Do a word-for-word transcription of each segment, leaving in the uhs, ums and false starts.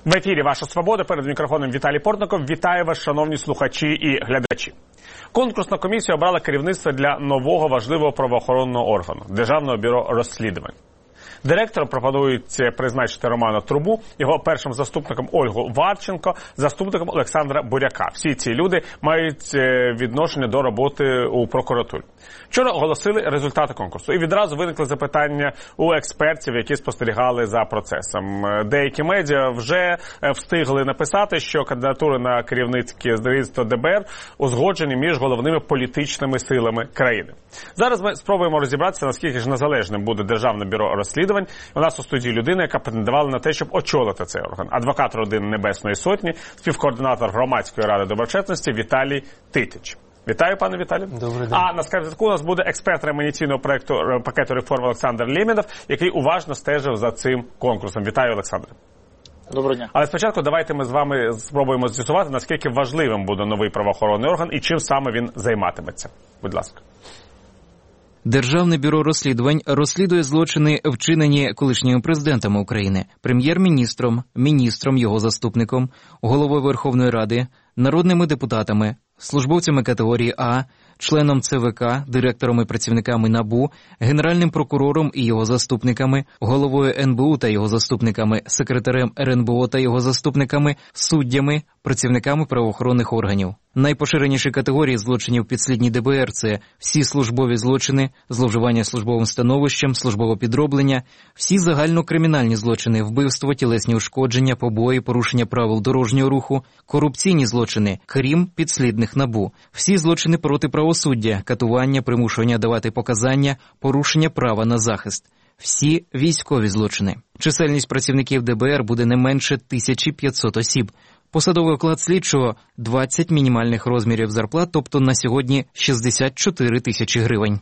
В ефірі «Ваша свобода», перед мікрофоном Віталій Портников. Вітаю вас, шановні слухачі і глядачі. Конкурсна комісія обрала керівництво для нового важливого правоохоронного органу – Державного бюро розслідувань. Директором пропонують призначити Романа Трубу, його першим заступником Ольгу Варченко, заступником Олександра Буряка. Всі ці люди мають відношення до роботи у прокуратурі. Вчора оголосили результати конкурсу. І відразу виникли запитання у експертів, які спостерігали за процесом. Деякі медіа вже встигли написати, що кандидатури на керівницьке керівництво ДБР узгоджені між головними політичними силами країни. Зараз ми спробуємо розібратися, наскільки ж незалежним буде Державне бюро розслідувань. У нас у студії людина, яка претендувала на те, щоб очолити цей орган. Адвокат родини Небесної Сотні, співкоординатор Громадської ради доброчесності Віталій Титич. Вітаю, пане Віталій. Добрий день. А на скарбнику у нас буде експерт ремонітційного проєкту пакету реформ Олександр Лємєдов, який уважно стежив за цим конкурсом. Вітаю, Олександре. Доброго дня. Але спочатку давайте ми з вами спробуємо з'ясувати, наскільки важливим буде новий правоохоронний орган і чим саме він займатиметься. Будь ласка. Державне бюро розслідувань розслідує злочини, вчинені колишніми президентами України, прем'єр-міністром, міністром, його заступником, головою Верховної Ради, народними депутатами, службовцями категорії А, членом ЦВК, директором і працівниками НАБУ, генеральним прокурором і його заступниками, головою ен бе у та його заступниками, секретарем ер ен бе о та його заступниками, суддями, працівниками правоохоронних органів. Найпоширеніші категорії злочинів підслідні де бе ер – це всі службові злочини, зловживання службовим становищем, службове підроблення, всі загальнокримінальні злочини, вбивство, тілесні ушкодження, побої, порушення правил дорожнього руху, корупційні злочини, крім підслідних НАБУ, всі злочини проти правосуддя, катування, примушування давати показання, порушення права на захист. Всі військові злочини. Чисельність працівників де бе ер буде не менше тисяча п'ятсот осіб. Посадовий оклад слідчого – двадцять мінімальних розмірів зарплат, тобто на сьогодні шістдесят чотири тисячі гривень.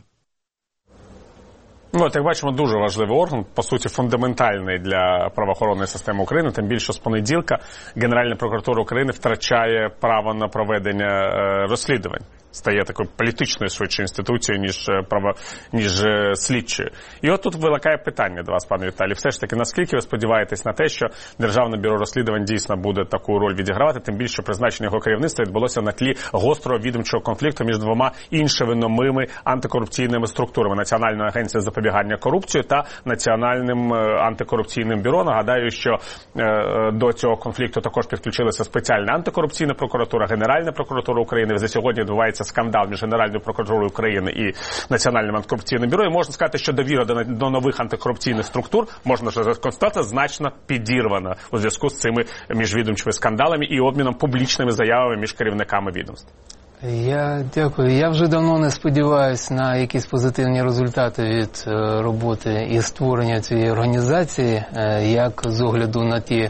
Ну, от, як бачимо, дуже важливий орган, по суті, фундаментальний для правоохоронної системи України, тим більше з понеділка Генеральна прокуратура України втрачає право на проведення е, розслідувань. Стає такою політичною швидше інституцією, ніж, право, ніж слідчою. І от тут виникає питання до вас, пане Віталій. Все ж таки, наскільки ви сподіваєтесь на те, що Державне бюро розслідувань дійсно буде таку роль відігравати, тим більше призначення його керівництва відбулося на тлі гострого відомчого конфлікту між двома іншими новими антикорупційними структурами – Національною агенцією запобігання корупції та Національним антикорупційним бюро. Нагадаю, що е, до цього конфлікту також підключилася спеціальна антикорупційна прокуратура, Генеральна прокуратура України. За сьогодні відбувається скандал між Генеральною прокуратурою України і Національним антикорупційним бюро. І можна сказати, що довіра до, до нових антикорупційних структур, можна вже констатувати, значно підірвана у зв'язку з цими міжвідомчими скандалами і обміном публічними заявами між керівниками відомств. Я дякую. Я вже давно не сподіваюся на якісь позитивні результати від роботи і створення цієї організації, як з огляду на ті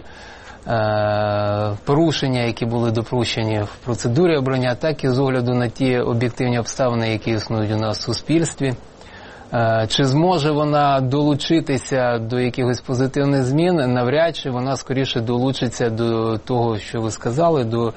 порушення, які були допущені в процедурі обрання, так і з огляду на ті об'єктивні обставини, які існують у нас в суспільстві. Чи зможе вона долучитися до якихось позитивних змін? Навряд чи. Вона скоріше долучиться до того, що ви сказали, до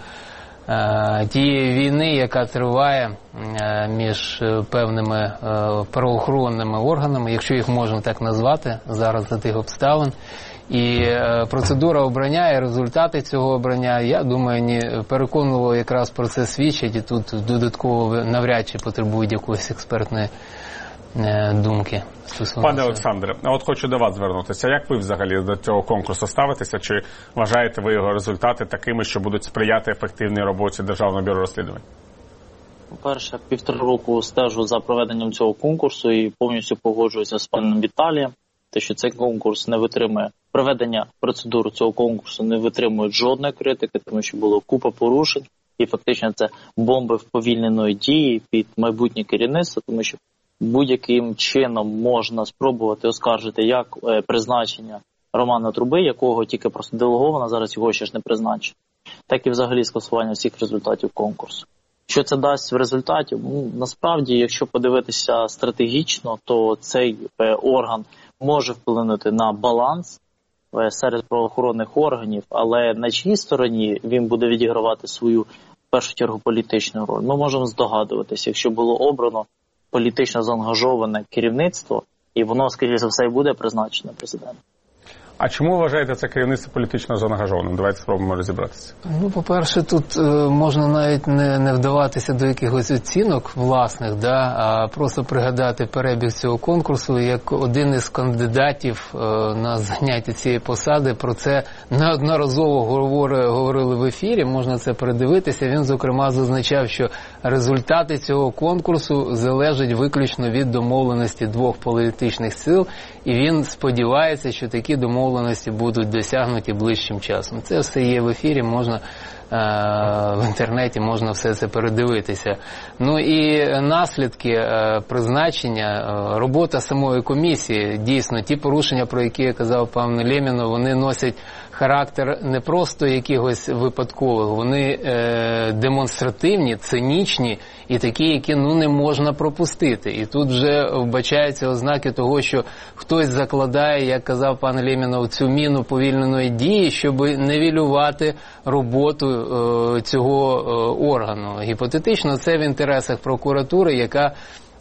тієї війни, яка триває між певними правоохоронними органами, якщо їх можна так назвати, зараз за тих обставин. І процедура обрання і результати цього обрання, я думаю, не переконливо якраз про це свідчить, і тут додатково навряд чи потребують якоїсь експертної думки. Пане Олександре, а от хочу до вас звернутися. Як ви взагалі до цього конкурсу ставитеся? Чи вважаєте ви його результати такими, що будуть сприяти ефективній роботі Державного бюро розслідувань? По-перше, півтора року стежу за проведенням цього конкурсу і повністю погоджуюся з паном Віталієм, те, що цей конкурс не витримує, проведення процедур цього конкурсу не витримує жодної критики, тому що було купа порушень, і фактично це бомби вповільненої дії під майбутнє керівництво, тому що будь-яким чином можна спробувати оскаржити як призначення Романа Труби, якого тільки просто делеговано, зараз його ще ж не призначено, так і взагалі скасування всіх результатів конкурсу. Що це дасть в результаті? Ну, насправді, якщо подивитися стратегічно, то цей орган може вплинути на баланс серед правоохоронних органів, але на чиїй стороні він буде відігравати свою, в першу чергу, політичну роль. Ми можемо здогадуватися, якщо було обрано політично заангажоване керівництво, і воно, скоріше за все, і буде призначено президентом. А чому вважаєте це керівництво політично заангажованим? Давайте спробуємо розібратися. Ну, по-перше, тут е, можна навіть не, не вдаватися до якихось оцінок власних, да, а просто пригадати перебіг цього конкурсу, як один із кандидатів е, на заняття цієї посади про це неодноразово говорили, говорили в ефірі, можна це передивитися. Він, зокрема, зазначав, що результати цього конкурсу залежать виключно від домовленості двох політичних сил, і він сподівається, що такі домовленості будуть досягнуті ближчим часом. Це все є в ефірі, можна в інтернеті, можна все це передивитися. Ну і наслідки призначення, робота самої комісії, дійсно, ті порушення, про які я казав пан Лємінов, вони носять характер не просто якихось випадкових, вони е, демонстративні, цинічні і такі, які ну не можна пропустити. І тут вже вбачаються ознаки того, що хтось закладає, як казав пан Лємінов, цю міну повільненої дії, щоб нівелювати роботу е, цього е, органу. Гіпотетично це в інтересах прокуратури, яка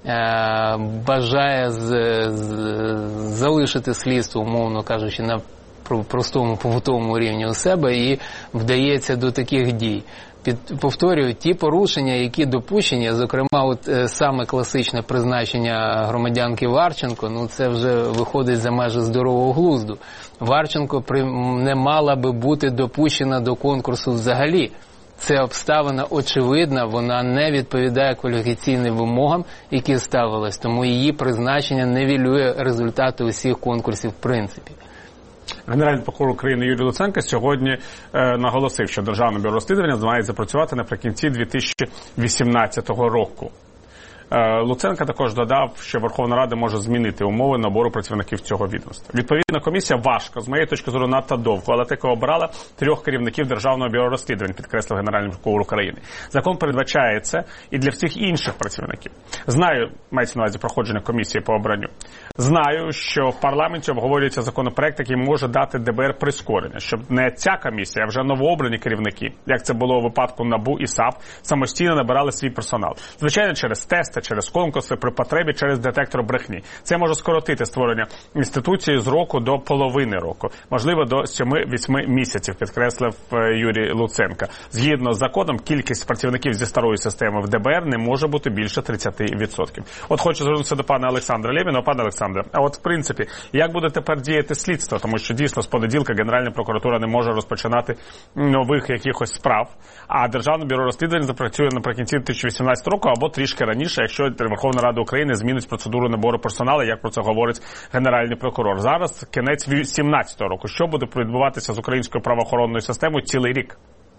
е, бажає з, з, залишити слідство, умовно кажучи, на простому побутовому рівні у себе і вдається до таких дій. Під, повторюю, ті порушення, які допущені, зокрема, от е, саме класичне призначення громадянки Варченко, ну це вже виходить за межі здорового глузду. Варченко при, не мала би бути допущена до конкурсу взагалі. Це обставина очевидна, вона не відповідає кваліфікаційним вимогам, які ставились, тому її призначення нівелює результати усіх конкурсів в принципі. Генеральний прокурор України Юрій Луценко сьогодні е, наголосив, що Державне бюро розслідування має запрацювати наприкінці дві тисячі вісімнадцятого року. Е, Луценко також додав, що Верховна Рада може змінити умови набору працівників цього відомства. Відповідна комісія важко, з моєї точки зору, надто довго, але таки обрала трьох керівників Державного бюро розслідувань, підкреслив Генеральний прокурор України. Закон передбачає це і для всіх інших працівників. Знаю, мається на увазі проходження комісії по обранню. Знаю, що в парламенті обговорюється законопроект, який може дати ДБР прискорення, щоб не ця комісія, а вже новообрані керівники, як це було у випадку НАБУ і САП, самостійно набирали свій персонал. Звичайно, через тести, через конкурси, при потребі через детектор брехні. Це може скоротити створення інституції з року до половини року, можливо, до семи-вісьми місяців, підкреслив Юрій Луценко. Згідно з законом, кількість працівників зі старої системи в ДБР не може бути більше тридцять відсотків. От хочу звернутися до пана Олександра Лємінова. Пане Олександре, а от в принципі, як буде тепер діяти слідство? Тому що дійсно з понеділка Генеральна прокуратура не може розпочинати нових якихось справ, а Державне бюро розслідувань запрацює наприкінці дві тисячі вісімнадцятого року або трішки раніше, якщо Верховна Рада України змінить процедуру набору персоналу, як про це говорить Генеральний прокурор. Зараз кінець дві тисячі сімнадцятого року. Що буде відбуватися з українською правоохоронною системою цілий рік?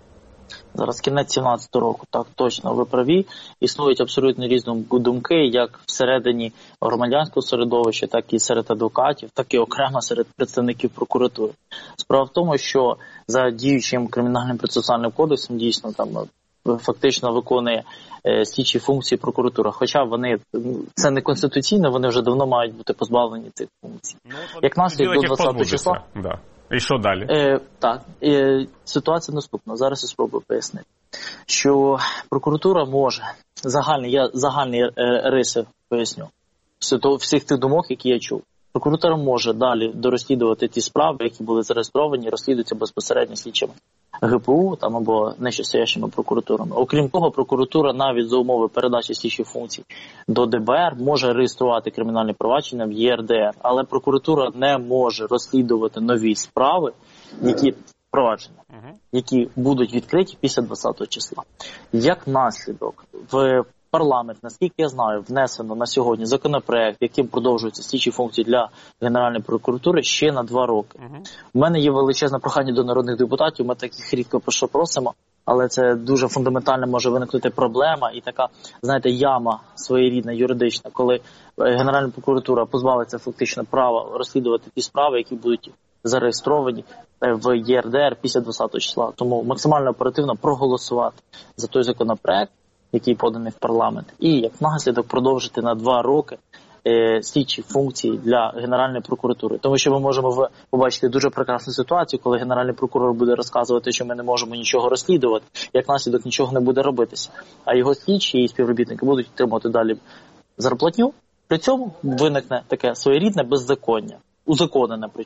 Зараз кінець сімнадцятого року, так, точно, ви праві. Існують абсолютно різні думки, як всередині громадянського середовища, так і серед адвокатів, так і окремо серед представників прокуратури. Справа в тому, що за діючим кримінальним процесуальним кодексом дійсно там фактично виконує е, слідчі функції прокуратура. Хоча вони, це не конституційно, вони вже давно мають бути позбавлені цих функцій. Ну, як наслідок до двадцятого числа. Да. І що далі? Е, так, е, ситуація наступна. Зараз я спробую пояснити. Що прокуратура може, загальні, я загальні е, риси поясню, всіх тих думок, які я чув. Прокуратура може далі дорозслідувати ті справи, які були зареєстровані, розслідуються безпосередньо слідчими ГПУ там, або нижчостоящими прокуратурами. Окрім того, прокуратура навіть за умови передачі слідчих функцій до ДБР може реєструвати кримінальні провадження в ЄРДР. Але прокуратура не може розслідувати нові справи, які провадження, які будуть відкриті після двадцятого числа. Як наслідок, в парламент, наскільки я знаю, внесено на сьогодні законопроект, яким продовжуються слідчі функції для Генеральної прокуратури ще на два роки. У uh-huh. мене є величезне прохання до народних депутатів, ми таких рідко про що просимо, але це дуже фундаментально може виникнути проблема і така, знаєте, яма своєрідна, юридична, коли Генеральна прокуратура позбавиться фактично права розслідувати ті справи, які будуть зареєстровані в ЄРДР після двадцятого числа. Тому максимально оперативно проголосувати за той законопроект, який поданий в парламент, і як наслідок продовжити на два роки е, слідчі функції для Генеральної прокуратури. Тому що ми можемо побачити дуже прекрасну ситуацію, коли Генеральний прокурор буде розказувати, що ми не можемо нічого розслідувати, як наслідок нічого не буде робитися. А його слідчі і співробітники будуть отримувати далі зарплатню. При цьому виникне таке своєрідне беззаконня, узаконене причому.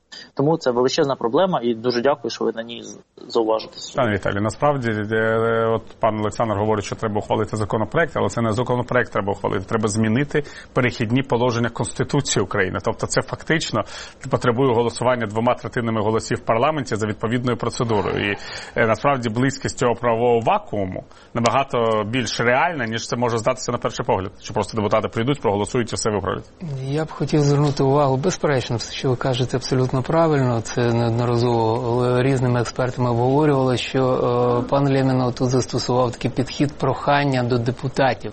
Тому це величезна проблема, і дуже дякую, що ви на ній зауважитесь. Пане Віталій, насправді, от пан Олександр говорить, що треба ухвалити законопроект, але це не законопроект треба ухвалити, треба змінити перехідні положення Конституції України. Тобто це фактично потребує голосування двома третинами голосів в парламенті за відповідною процедурою. І насправді близькість цього правового вакууму набагато більш реальна, ніж це може здатися на перший погляд. Що просто депутати прийдуть, проголосують і все виправлять. Я б хотів звернути увагу, безперечно, все, що ви кажете, абсолютно правильно. Це неодноразово різними експертами обговорювали, що е, пан Лємінов тут застосував такий підхід прохання до депутатів.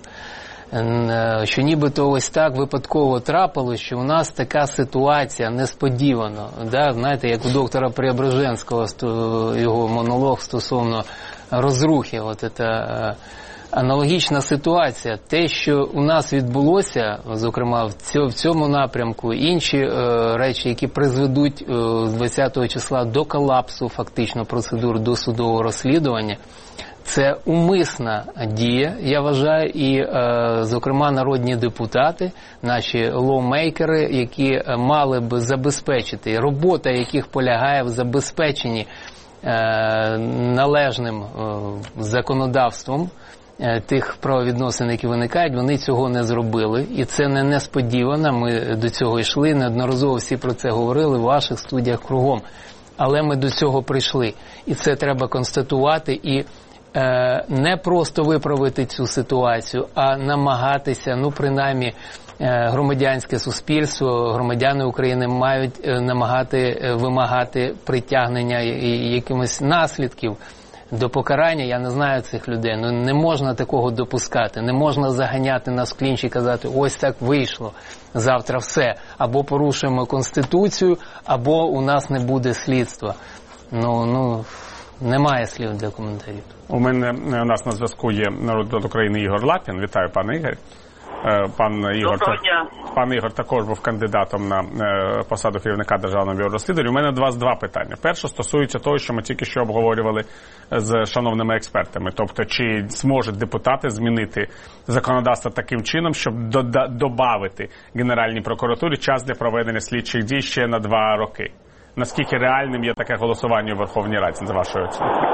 Що нібито ось так випадково трапилось, що у нас така ситуація несподівано. Да? Знаєте, як у доктора Преображенського, його монолог стосовно розрухи. От це аналогічна ситуація. Те, що у нас відбулося, зокрема в цьому напрямку, інші е, речі, які призведуть е, з двадцятого числа до колапсу фактично процедур досудового розслідування, це умисна дія, я вважаю, і, е, зокрема, народні депутати, наші лоумейкери, які мали б забезпечити, робота яких полягає в забезпеченні е, належним е, законодавством тих правовідносин, які виникають, вони цього не зробили. І це не несподівано, ми до цього йшли, неодноразово всі про це говорили в ваших студіях кругом. Але ми до цього прийшли. І це треба констатувати і е, не просто виправити цю ситуацію, а намагатися, ну принаймні, е, громадянське суспільство, громадяни України мають е, намагати е, вимагати притягнення якимось наслідків до покарання. Я не знаю цих людей. Ну не можна такого допускати. Не можна заганяти нас в клінч і казати, ось так вийшло, завтра все. Або порушуємо Конституцію, або у нас не буде слідства. Ну, ну, немає слів для коментарів. У мене, у нас на зв'язку є народний депутат України Ігор Лапін. Вітаю, пане Ігор. Пан Ігор, пан Ігор також був кандидатом на посаду керівника Державного бюро розслідувань. У мене до вас два питання. Перше стосується того, що ми тільки що обговорювали з шановними експертами. Тобто, чи зможуть депутати змінити законодавство таким чином, щоб додати Генеральній прокуратурі час для проведення слідчих дій ще на два роки? Наскільки реальним є таке голосування у Верховній Раді, за вашою оцінкою?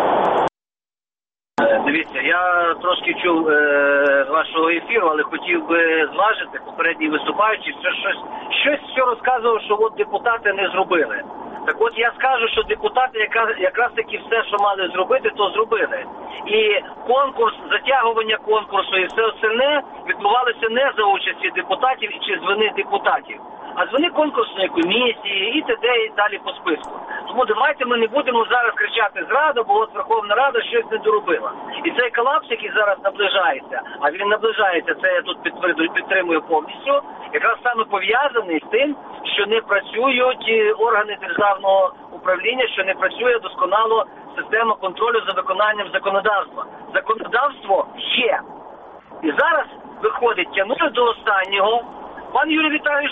Дивіться, я трошки чув е, з вашого ефіру, але хотів би зважити, попередній виступаючий, що щось, щось все розказував, що от депутати не зробили. Так от я скажу, що депутати яка, якраз таки все, що мали зробити, то зробили. І конкурс, затягування конкурсу і все остальне відбувалося не за участі депутатів чи з вини депутатів, а з вини конкурсної комісії і т.д. і далі по списку. Тому давайте ми не будемо зараз кричати зрада, бо от Верховна Рада щось не доробила. І цей колапс, який зараз наближається, а він наближається, це я тут підтримую повністю, якраз саме пов'язаний з тим, що не працюють органи державного управління, що не працює досконало система контролю за виконанням законодавства. Законодавство є. І зараз виходить, тягнути до останнього. Пан Юрій Віталійович...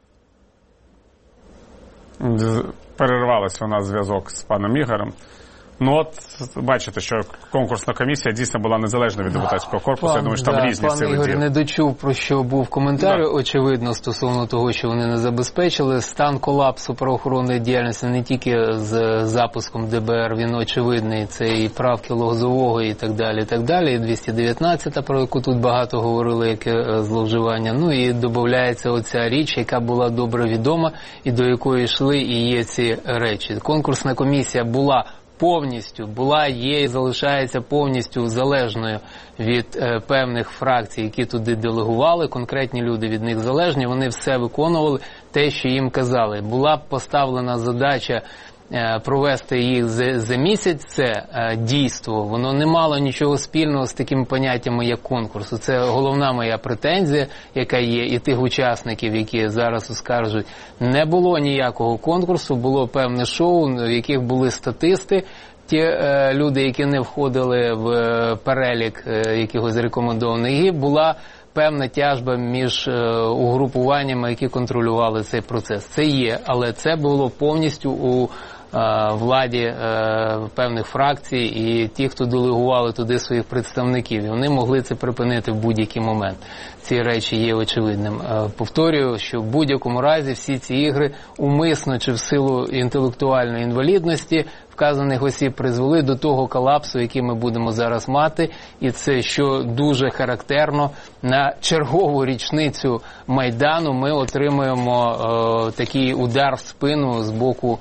Перервалося у нас зв'язок з паном Ігорем. Ну от, бачите, що конкурсна комісія дійсно була незалежна від депутатського корпусу. Пан, Я думаю, що там да, різні пан сили Ігор діли. не дочув, про що був коментар, Да. очевидно, стосовно того, що вони не забезпечили. Стан колапсу правоохоронної діяльності не тільки з запуском ДБР, він очевидний, це і правки Лозового і так далі, і так далі, і двісті дев'ятнадцята, про яку тут багато говорили, яке зловживання. Ну і додається оця річ, яка була добре відома і до якої йшли і є ці речі. Конкурсна комісія була повністю, була, є і залишається повністю залежною від е, певних фракцій, які туди делегували, конкретні люди від них залежні, вони все виконували те, що їм казали. Була поставлена задача е, провести їх за, за місяць, це е, дійство, воно не мало нічого спільного з такими поняттями, як конкурсу. Це головна моя претензія, яка є, і тих учасників, які зараз оскаржують. Не було ніякого конкурсу, було певне шоу, в яких були статисти, ті е, люди, які не входили в е, перелік е, якихось рекомендованих, і була певна тяжба між е, угрупуваннями, які контролювали цей процес. Це є, але це було повністю у владі певних фракцій і ті, хто делегували туди своїх представників. І вони могли це припинити в будь-який момент. Ці речі є очевидним. Повторюю, що в будь-якому разі всі ці ігри умисно чи в силу інтелектуальної інвалідності вказаних осіб призвели до того колапсу, який ми будемо зараз мати. І це, що дуже характерно, на чергову річницю Майдану ми отримуємо е, такий удар в спину з боку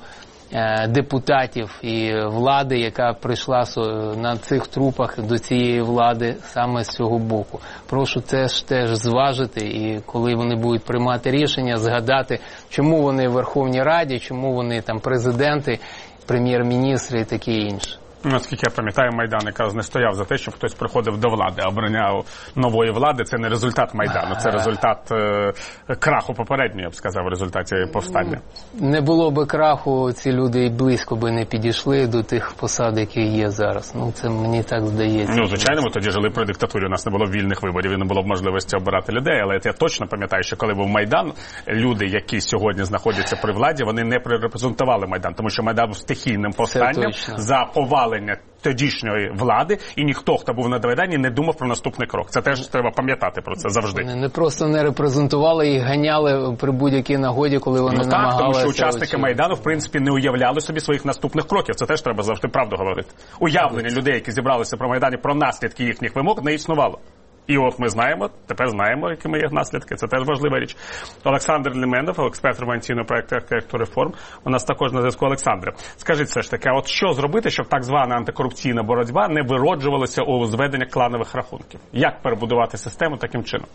депутатів і влади, яка прийшла на цих трупах до цієї влади саме з цього боку. Прошу це ж теж зважити, і коли вони будуть приймати рішення, згадати, чому вони в Верховній Раді, чому вони там президенти, прем'єр-міністри і таке інше. Наскільки я пам'ятаю, Майдан якраз не стояв за те, щоб хтось приходив до влади, а обороняв нової влади. Це не результат Майдану, це результат е, краху попереднього, я б сказав, в результаті повстання. Не було би краху, ці люди і близько би не підійшли до тих посад, які є зараз. Ну, це мені так здається. Ну, звичайно, ми тоді жили при диктатурі, у нас не було вільних виборів і не було б можливості обирати людей, але я точно пам'ятаю, що коли був Майдан, люди, які сьогодні знаходяться при владі, вони не репрезентували Майдан, тому що Майдан був стихійним повстанням за повалення тодішньої влади, і ніхто, хто був на Майдані, не думав про наступний крок. Це теж треба пам'ятати про це завжди. Вони не просто не репрезентували, їх ганяли при будь-якій нагоді, коли вони ну, намагалися... Так, тому що учасники Майдану, в принципі, не уявляли собі своїх наступних кроків. Це теж треба завжди правду говорити. Уявлення людей, які зібралися про Майдані, про наслідки їхніх вимог, не існувало. І от ми знаємо, тепер знаємо, якими є наслідки. Це теж важлива річ. Олександр Лімендов, експерт революційного проєкту «Реформ». У нас також на зв'язку. Олександре, скажіть все ж таки, а от що зробити, щоб так звана антикорупційна боротьба не вироджувалася у зведення кланових рахунків? Як перебудувати систему таким чином?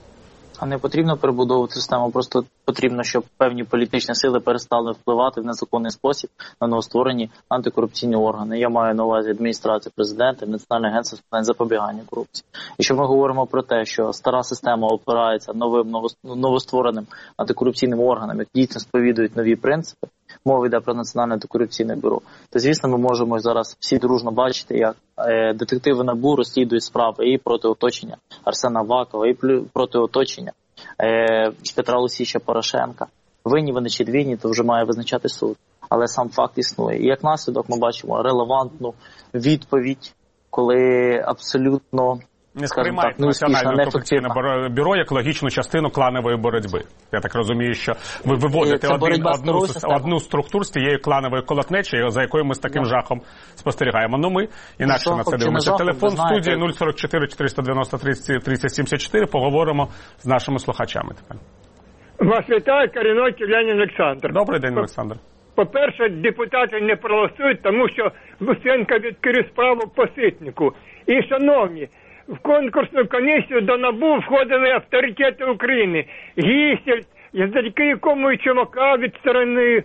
А не потрібно перебудовувати систему, просто потрібно, щоб певні політичні сили перестали впливати в незаконний спосіб на новостворені антикорупційні органи. Я маю на увазі адміністрацію президента, Національне агентство з питань запобігання корупції. І що ми говоримо про те, що стара система опирається новим новоствореним антикорупційним органам, які дійсно сповідують нові принципи, мова йде про Національне антикорупційне бюро, то, звісно, ми можемо зараз всі дружно бачити, як е, детективи НАБУ розслідують справи і проти оточення Арсена Авакова, і проти оточення е, Петра Олексійовича Порошенка. Винні вони чи двійні, то вже має визначати суд. Але сам факт існує. І як наслідок ми бачимо релевантну відповідь, коли абсолютно... Не сприймають Національне антикорупційне бюро як логічну частину кланової боротьби. Я так розумію, що ви виводите один, одну, одну структуру з тієї кланової колотнечі, за якою ми з таким yeah. жахом спостерігаємо. Ну ми інакше на це дивимося. Телефон в студії нуль сорок чотири чотириста дев'яносто тридцять сімдесят чотири. Поговоримо з нашими слухачами тепер. Вас вітає Корінной Киянин Олександр. Добрий день, Олександр. По-перше, депутати не проголосують, тому що Луценко відкрив справу по Ситнику. І, шановні, в конкурсну комісію до НАБУ входили авторитети України. Гісель, язики якому і Чумака відсторонили.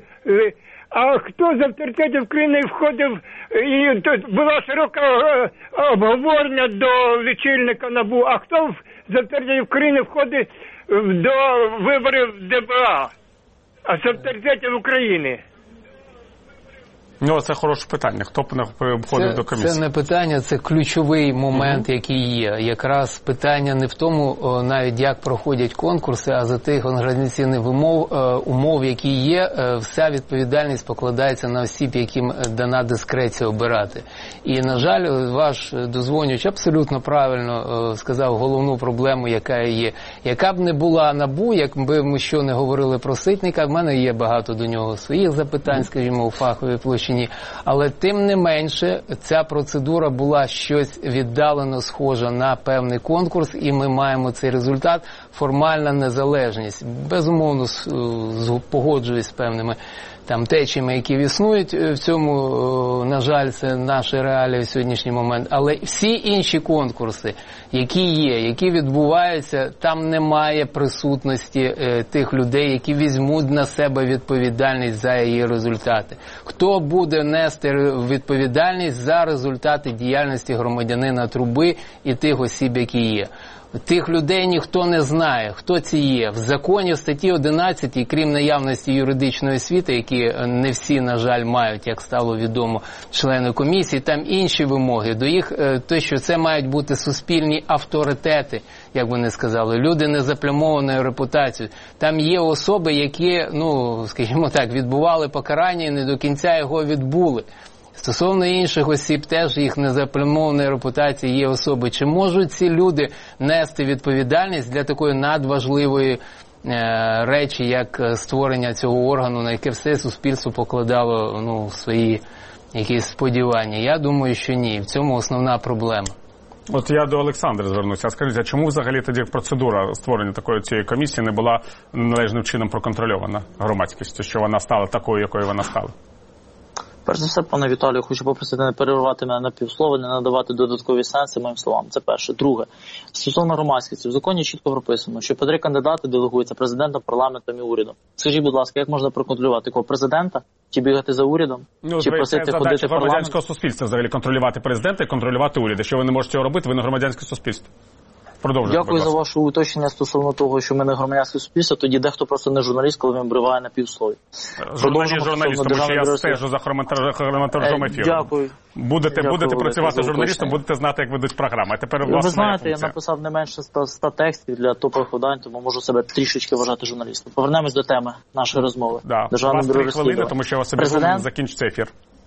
А хто з авторитетів України входив, і тут була широка обговорення до лічильника НАБУ, а хто з авторитетів України входить до виборів ДБА, а з авторитетів України? Ну, це хороше питання. Хто б не входив до комісії? Це не питання, це ключовий момент, mm-hmm. який є. Якраз питання не в тому, навіть як проходять конкурси, а за тих організаційних умов, умов, які є, вся відповідальність покладається на осіб, яким дана дискреція обирати. І, на жаль, ваш дозвонювач абсолютно правильно сказав головну проблему, яка є. Яка б не була НАБУ, якби ми що не говорили про Ситника, в мене є багато до нього своїх запитань, скажімо, у фаховій площі. Але тим не менше ця процедура була щось віддалено схожа на певний конкурс, і ми маємо цей результат – формальна незалежність. Безумовно, погоджуюсь з певними там течіями, які існують в цьому, на жаль, це наші реалії в сьогоднішній момент. Але всі інші конкурси, які є, які відбуваються, там немає присутності е, тих людей, які візьмуть на себе відповідальність за її результати. Хто буде нести відповідальність за результати діяльності громадянина Труби і тих осіб, які є? Тих людей ніхто не знає, хто ці є. В законі в статті одинадцятій, крім наявності юридичної освіти, які не всі, на жаль, мають, як стало відомо, члени комісії, там інші вимоги. До їх, те, що це мають бути суспільні авторитети, як вони сказали, люди незаплямованою репутацією. Там є особи, які, ну, скажімо так, відбували покарання і не до кінця його відбули. Стосовно інших осіб, теж їх незаплямованої репутації є особи. Чи можуть ці люди нести відповідальність для такої надважливої е, речі, як створення цього органу, на яке все суспільство покладало, ну, свої якісь сподівання? Я думаю, що ні. В цьому основна проблема. От я до Олександра звернуся. Скажіть, а чому взагалі тоді процедура створення такої цієї комісії не була належним чином проконтрольована громадськістю, що вона стала такою, якою вона стала? Перш за все, пане Віталію, хочу попросити не переривати мене на півслова, не надавати додаткові сенси моїм словам. Це перше. Друге. Стосовно громадськості. В законі чітко прописано, що по три кандидати делегуються президентом, парламентом і урядом. Скажіть, будь ласка, як можна проконтролювати кого? Президента? Чи бігати за урядом? Ну, чи просити ходити в парламент? Громадянського суспільства взагалі контролювати президента і контролювати уряд. Якщо ви не можете цього робити, ви не громадянське суспільство. Продовжуйте, Дякую за ваше уточнення стосовно того, що ми не громадянське суспільство, тоді дехто просто не журналіст, коли він обриває на півслові. Журналіст, журналіст, тому що я стежу за хронометражом ефіру. Дякую. Будете, Дякую, будете працювати за журналістом, уточнення. будете знати, як ведуть програми. А тепер, власне, Ви знаєте, моя я написав не менше ста текстів для топових видань, тому можу себе трішечки вважати журналістом. Повернемось до теми нашої розмови. Да. Державне У вас бюро три хвилини, розслідувань. тому що у вас Президент... закінчиться ефір.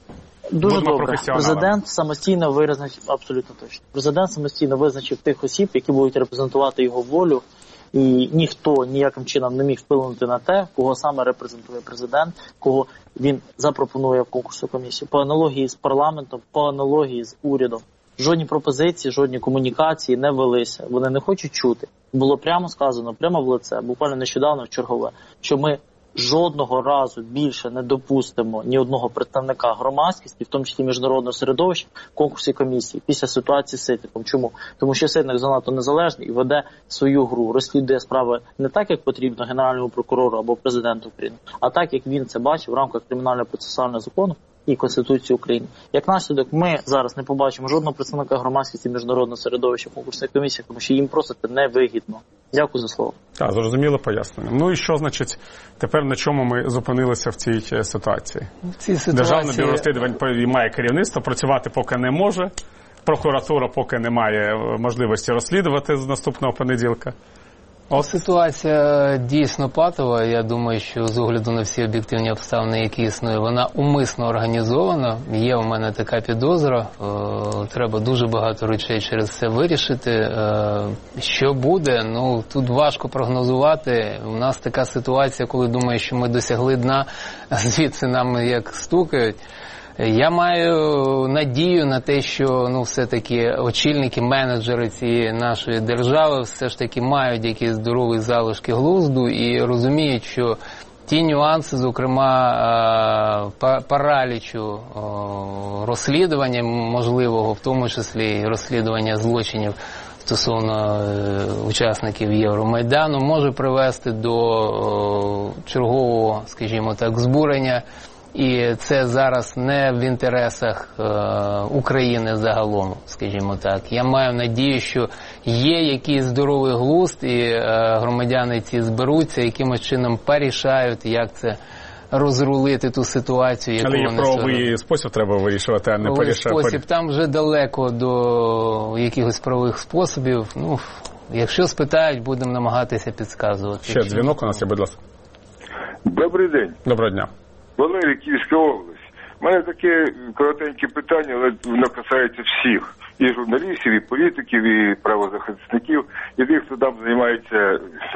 Дуже Будемо добре. Президент самостійно визначив, абсолютно точно. Президент самостійно визначив тих осіб, які будуть репрезентувати його волю, і ніхто ніяким чином не міг вплинути на те, кого саме репрезентує президент, кого він запропонує в конкурсу комісії. По аналогії з парламентом, по аналогії з урядом. Жодні пропозиції, жодні комунікації не велися. Вони не хочуть чути. Було прямо сказано, прямо в лице, буквально нещодавно в чергове, що ми жодного разу більше не допустимо ні одного представника громадськості, в тому числі міжнародного середовища, в конкурсі комісії після ситуації з Ситником. Чому? Тому що Ситник занадто незалежний і веде свою гру, розслідує справи не так, як потрібно Генеральному прокурору або президенту України, а так, як він це бачив в рамках кримінального процесуального закону і Конституції України. Як наслідок, ми зараз не побачимо жодного представника громадськості міжнародного середовища в конкурсній комісії, тому що їм просто це невигідно. Дякую за слово. Так, зрозуміло пояснення. Ну і що, значить, тепер на чому ми зупинилися в цій ситуації? В цій ситуації... Державне бюро розслідувань має керівництво, працювати поки не може. Прокуратура поки не має можливості розслідувати з наступного понеділка. От. Ситуація дійсно патова. Я думаю, що з огляду на всі об'єктивні обставини, які існують, вона умисно організована. Є у мене така підозра. Е, треба дуже багато речей через це вирішити. Е, що буде? Ну, тут важко прогнозувати. У нас така ситуація, коли думаєш, що ми досягли дна, звідси нам як стукають. Я маю надію на те, що ну все-таки очільники, менеджери цієї нашої держави все ж таки мають якісь здорові залишки глузду і розуміють, що ті нюанси, зокрема паралічу розслідування можливого, в тому числі і розслідування злочинів стосовно учасників Євромайдану, може привести до чергового, скажімо так, збурення. І це зараз не в інтересах е, України загалом, скажімо так. Я маю надію, що є якийсь здоровий глузд, і е, громадяни ці зберуться, якимось чином порішають, як це розрулити ту ситуацію, яку вони... вони... Але є правовий спосіб треба вирішувати, а не порішати. Спосіб, там вже далеко до якихось правових способів. Ну, якщо спитають, будемо намагатися підказувати. Ще дзвінок у нас є, будь ласка. Добрий день. Доброго дня. Валерій, Київська область. У мене таке коротеньке питання, але воно касається всіх. І журналістів, і політиків, і правозахисників, і тих, хто там займається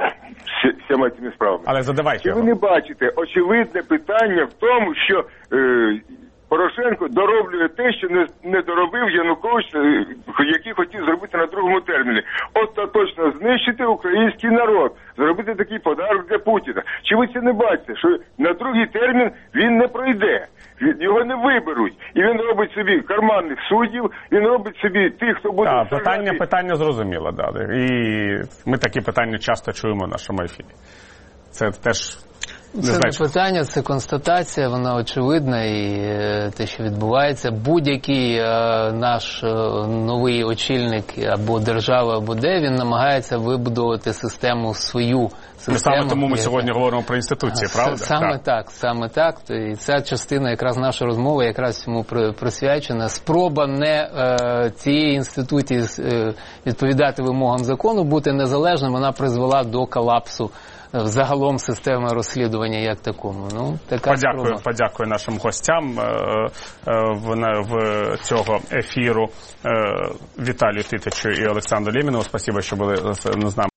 всіма цими справами. Але задавайте. Чи ви не бачите очевидне питання в тому, що е, Порошенко дороблює те, що не, не доробив Янукович, який хотів зробити на другому терміні. Остаточно знищити український народ, зробити такий подарок для Путіна. Чи ви це не бачите, що на другий термін він не пройде? Його не виберуть. І він робить собі карманних суддів, він робить собі тих, хто буде... Так, питання, питання зрозуміло, да. І ми такі питання часто чуємо в нашому ефірі. Це теж Не Це знаю, не питання, це констатація, вона очевидна, і е, те, що відбувається. Будь-який е, наш е, новий очільник або держава, або де, він намагається вибудовувати систему свою. Систему, саме тому ми яка... сьогодні говоримо про інституції, правда? Саме так, так, саме так. І ця частина, якраз наша розмова, якраз цьому присвячена. Спроба не е, цієї інституції е, відповідати вимогам закону, бути незалежним, вона призвела до колапсу загалом системи розслідування як такому. Ну, така подякую, спроба. подякую нашим гостям е, е, в, на, в цього ефіру, е, Віталію Титичу і Олександру Лємінову. Спасибо, що були з нами.